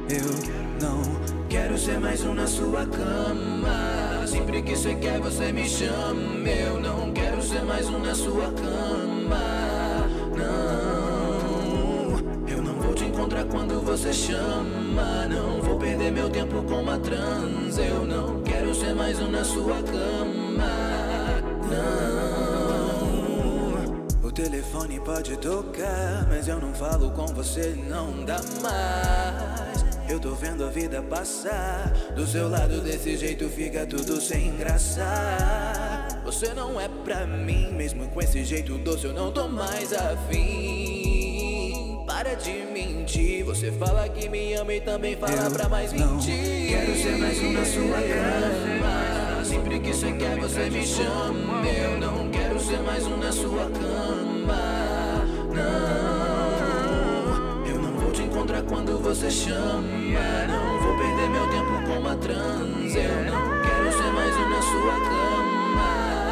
Eu não quero ser mais um na sua cama. Sempre que cê quer você me chama. Eu não quero ser mais um na sua cama. Não, eu não vou te encontrar quando você chama. Não vou perder meu tempo com uma trans. Eu não quero ser mais um na sua cama. Não, o telefone pode tocar, mas eu não falo com você, não dá mais. Eu tô vendo a vida passar, do seu lado desse jeito fica tudo sem graça. Você não é pra mim, mesmo com esse jeito doce eu não tô mais afim. Para de mentir, você fala que me ama e também fala pra mais mentir. Quero ser mais um na sua cama. Sempre que cê quer você me chama. Eu não quero ser mais um na sua cama. Não, eu não vou te encontrar quando você chama. Não vou perder meu tempo com uma trans. Eu não quero ser mais um na sua cama.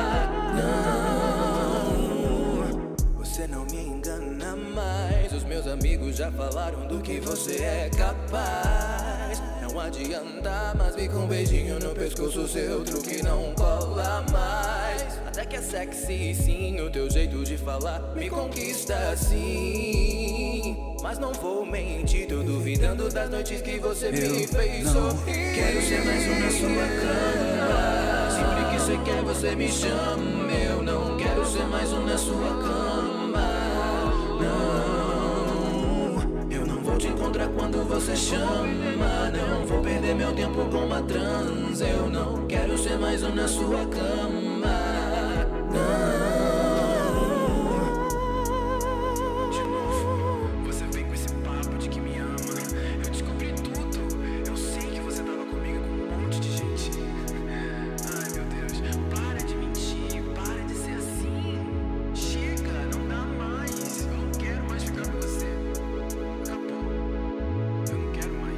Não, você não me engana mais. Os meus amigos já falaram do que você é capaz. Não adianta, mas vi com um beijinho no pescoço, seu truque não cola mais. Até que é sexy sim, o teu jeito de falar me conquista assim. Mas não vou mentir, tô duvidando das noites que você me fez sorrir. Quero ser mais um na sua cama. Sempre que cê quer você me chama. Eu não quero ser mais um na sua cama. Não, eu não vou te encontrar quando você chama. Não vou perder meu tempo com uma trans. Eu não quero ser mais um na sua cama. Não. De novo, você vem com esse papo de que me ama. Eu descobri tudo. Eu sei que você tava comigo com um monte de gente. Ai meu Deus, para de mentir, para de ser assim. Chega, não dá mais. Eu não quero mais ficar com você. Acabou. Eu não quero mais.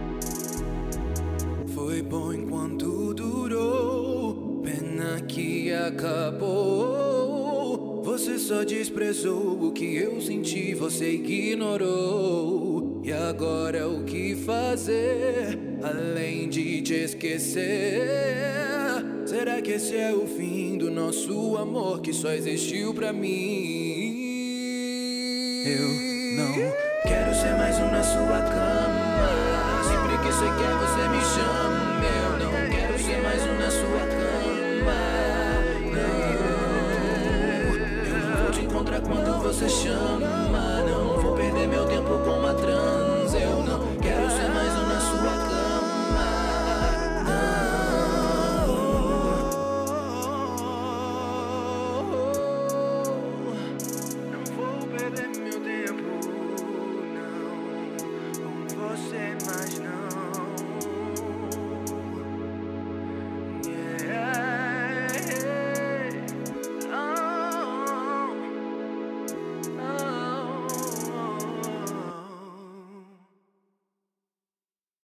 Foi bom enquanto durou, pena que acabou. Você só desprezou o que eu senti, você ignorou. E agora o que fazer, além de te esquecer? Será que esse é o fim do nosso amor que só existiu pra mim? Eu não quero ser mais um na sua cama. Sempre que cê quer você me chama. Eu não quero ser mais um na sua cama. Não, eu não vou te encontrar quando você chama. Não